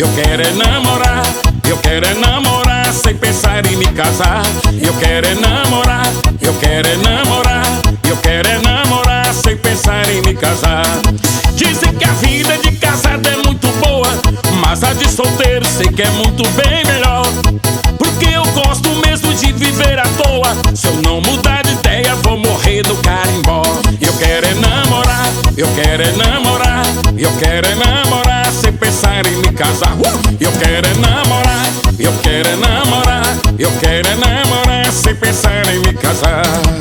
Eu quero é namorar, eu quero é namorar sem pensar em me casar. Eu quero é namorar, eu quero é namorar, eu quero é namorar sem pensar em me casar. Dizem que a vida de casado é muito boa, mas a de solteiro sei que é muito bem melhor. Porque eu gosto mesmo de viver à toa. Se eu não mudar de ideia vou morrer no carimbó. Eu quero é namorar, eu quero é namorar, eu quero é namorar sem pensar em me casar. Eu quero é namorar, eu quero é namorar, eu quero é namorar sem pensar em me casar.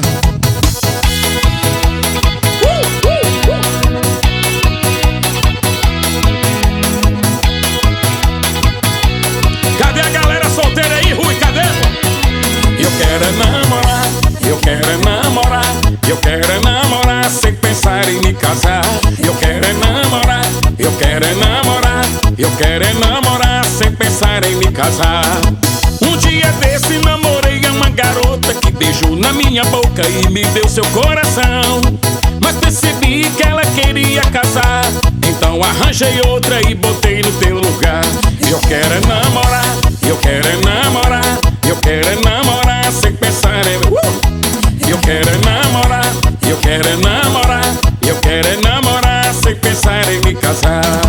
Cadê a galera solteira aí, Rui? Cadê? Eu quero é namorar, eu quero é namorar, eu quero é namorar sem pensar em me casar. Eu quero é namorar, eu quero é namorar, eu quero é namorar sem pensar em me casar. Um dia desse namorei uma garota que beijou na minha boca e me deu seu coração. Mas percebi que ela queria casar, então arranjei outra e botei no teu lugar. Eu quero é namorar, eu quero é namorar, eu quero é namorar sem pensar em... Eu quero é namorar, eu quero é namorar, eu quero é namorar sem pensar em me casar.